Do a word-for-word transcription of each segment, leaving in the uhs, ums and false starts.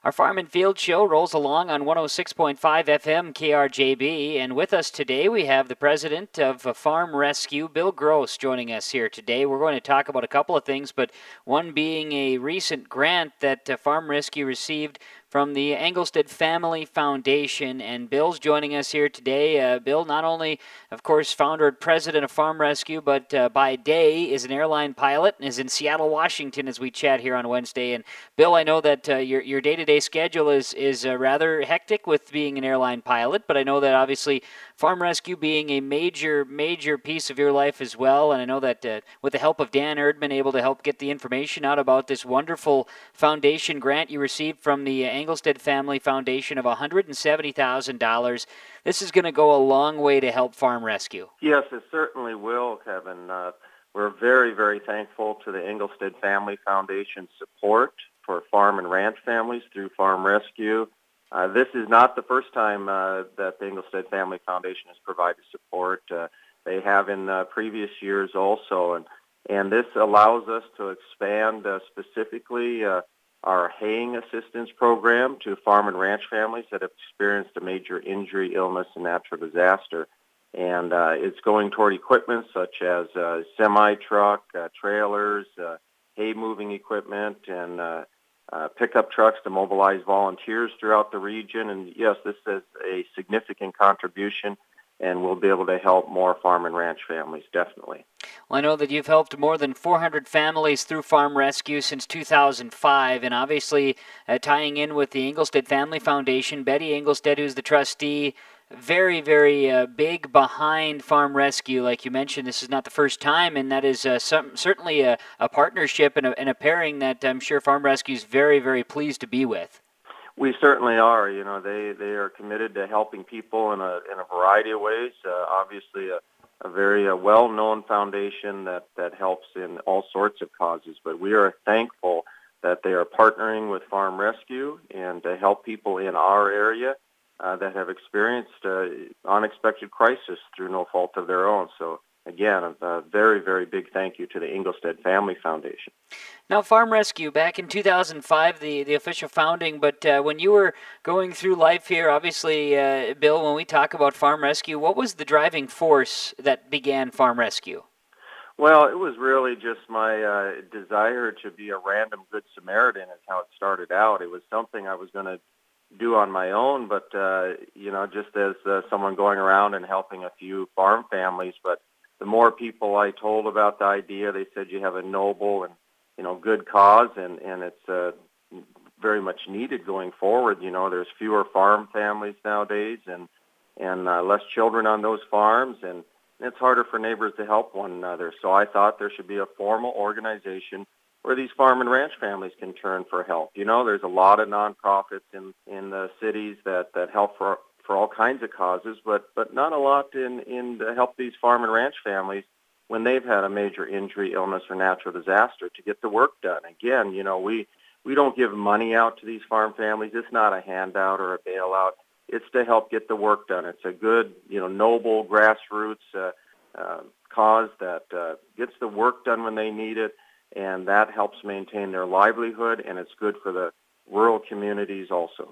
Our Farm and Field Show rolls along on one oh six point five F M K R J B, and with us today we have the president of Farm Rescue, Bill Gross, joining us here today. We're going to talk about a couple of things, but one being a recent grant that uh, Farm Rescue received from the Engelstad Family Foundation, and Bill's joining us here today. Uh, Bill, not only, of course, founder and president of Farm Rescue, but uh, by day is an airline pilot and is in Seattle, Washington as we chat here on Wednesday. And Bill, I know that uh, your your day-to-day schedule is is uh, rather hectic with being an airline pilot, but I know that obviously Farm Rescue being a major, major piece of your life as well, and I know that uh, with the help of Dan Erdman, able to help get the information out about this wonderful foundation grant you received from the uh, Engelstad Family Foundation of one hundred seventy thousand dollars. This is going to go a long way to help Farm Rescue. Yes, it certainly will, Kevin. Uh, we're very, very thankful to the Engelstad Family Foundation support for farm and ranch families through Farm Rescue. Uh, this is not the first time uh, that the Engelstad Family Foundation has provided support. Uh, they have in uh, previous years also, and and this allows us to expand uh, specifically uh, our haying assistance program to farm and ranch families that have experienced a major injury, illness, and natural disaster. And uh, it's going toward equipment such as uh, semi-truck, uh, trailers, uh, hay-moving equipment, and uh, uh, pickup trucks to mobilize volunteers throughout the region. And yes, this is a significant contribution, and we'll be able to help more farm and ranch families, definitely. Well, I know that you've helped more than four hundred families through Farm Rescue since two thousand five, and obviously uh, tying in with the Engelstad Family Foundation, Betty Engelstad, who's the trustee, very, very uh, big behind Farm Rescue. Like you mentioned, this is not the first time, and that is uh, some, certainly a, a partnership and a, and a pairing that I'm sure Farm Rescue is very, very pleased to be with. We certainly are. You know, they, they are committed to helping people in a in a variety of ways. Uh, obviously, a, a very uh, well-known foundation that, that helps in all sorts of causes. But we are thankful that they are partnering with Farm Rescue and to help people in our area uh, that have experienced uh, unexpected crisis through no fault of their own. So, again, a, a very, very big thank you to the Engelstad Family Foundation. Now, Farm Rescue, back in two thousand five, the, the official founding, but uh, when you were going through life here, obviously, uh, Bill, when we talk about Farm Rescue, what was the driving force that began Farm Rescue? Well, it was really just my uh, desire to be a random Good Samaritan is how it started out. It was something I was going to do on my own, but, uh, you know, just as uh, someone going around and helping a few farm families. But the more people I told about the idea, they said you have a noble and you know, good cause, and, and it's uh, very much needed going forward. You know, there's fewer farm families nowadays and, and uh, less children on those farms, and it's harder for neighbors to help one another. So I thought there should be a formal organization where these farm and ranch families can turn for help. You know, there's a lot of nonprofits in, in the cities that, that help for for all kinds of causes, but, but not a lot in, in to help these farm and ranch families when they've had a major injury, illness, or natural disaster to get the work done. Again, you know, we, we don't give money out to these farm families. It's not a handout or a bailout. It's to help get the work done. It's a good, you know, noble grassroots uh, uh, cause that uh, gets the work done when they need it, and that helps maintain their livelihood, and it's good for the rural communities also.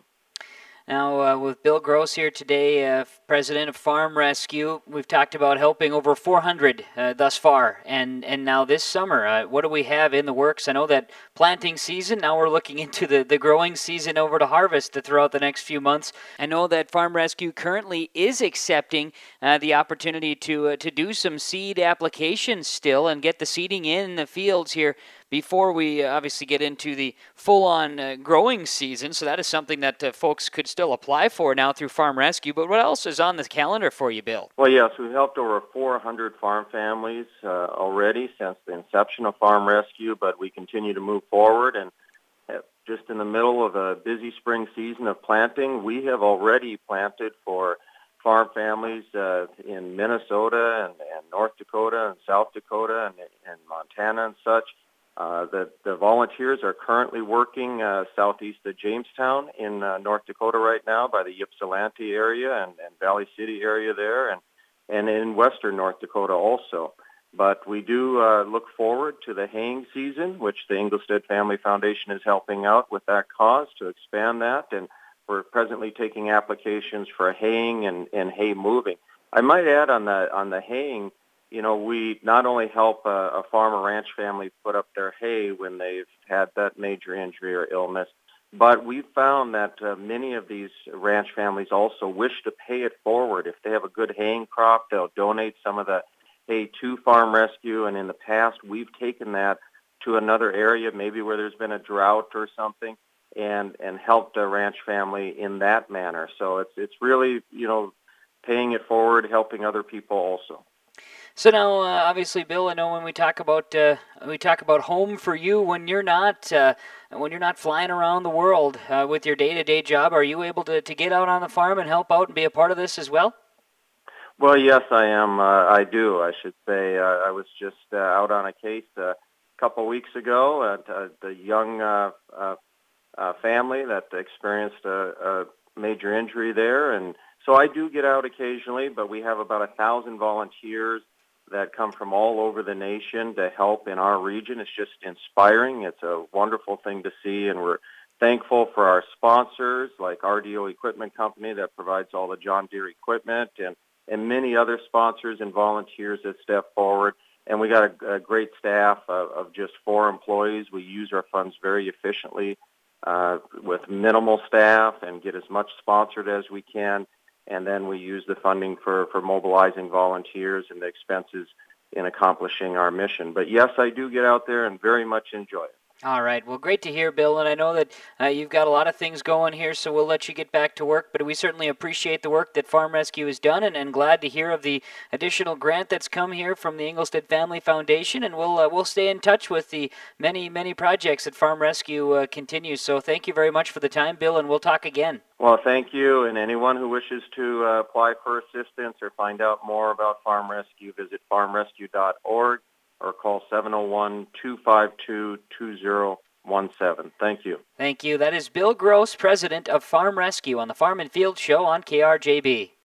Now, uh, with Bill Gross here today, uh, president of Farm Rescue, we've talked about helping over four hundred uh, thus far, and, and now this summer, uh, what do we have in the works? I know that planting season, now we're looking into the, the growing season over to harvest throughout the next few months. I know that Farm Rescue currently is accepting uh, the opportunity to uh, to do some seed applications still and get the seeding in the fields here before we uh, obviously get into the full-on uh, growing season. So that is something that uh, folks could still apply for now through Farm Rescue. But what else is on the calendar for you, Bill? Well, yes, we've helped over four hundred farm families uh, already since the inception of Farm Rescue, but we continue to move forward. And uh, just in the middle of a busy spring season of planting, we have already planted for farm families uh, in Minnesota and, and North Dakota and South Dakota and, and Montana and such. Uh, the, the volunteers are currently working uh, southeast of Jamestown in uh, North Dakota right now by the Ypsilanti area and, and Valley City area there, and, and in western North Dakota also. But we do uh, look forward to the haying season, which the Engelstad Family Foundation is helping out with that cause to expand that. And we're presently taking applications for haying and, and hay moving. I might add on the on the haying, you know, we not only help a, a farm or ranch family put up their hay when they've had that major injury or illness, but we've found that uh, many of these ranch families also wish to pay it forward. If they have a good haying crop, they'll donate some of the hay to Farm Rescue, and in the past we've taken that to another area, maybe where there's been a drought or something, and and helped a ranch family in that manner. So it's it's really, you know, paying it forward, helping other people also. So now, uh, obviously, Bill, I know when we talk about uh, we talk about home for you, when you're not uh, when you're not flying around the world uh, with your day-to-day job, are you able to, to get out on the farm and help out and be a part of this as well? Well, yes, I am. Uh, I do, I should say. Uh, I was just uh, out on a case uh, a couple weeks ago at uh, the young uh, uh, uh, family that experienced a, a major injury there. And so I do get out occasionally, but we have about a thousand volunteers that come from all over the nation to help in our region. It's just inspiring. It's a wonderful thing to see, and we're thankful for our sponsors like R D O Equipment Company that provides all the John Deere equipment, and and many other sponsors and volunteers that step forward. And we got a, a great staff of, of just four employees. We use our funds very efficiently uh, with minimal staff and get as much sponsored as we can. And then we use the funding for, for mobilizing volunteers and the expenses in accomplishing our mission. But yes, I do get out there and very much enjoy it. All right. Well, great to hear, Bill. And I know that uh, you've got a lot of things going here, so we'll let you get back to work. But we certainly appreciate the work that Farm Rescue has done, and, and glad to hear of the additional grant that's come here from the Engelstad Family Foundation. And we'll uh, we'll stay in touch with the many, many projects that Farm Rescue uh, continues. So thank you very much for the time, Bill, and we'll talk again. Well, thank you. And anyone who wishes to uh, apply for assistance or find out more about Farm Rescue, visit farm rescue dot org. or call seven oh one, two five two, two oh one seven. Thank you. Thank you. That is Bill Gross, president of Farm Rescue on the Farm and Field Show on K R J B.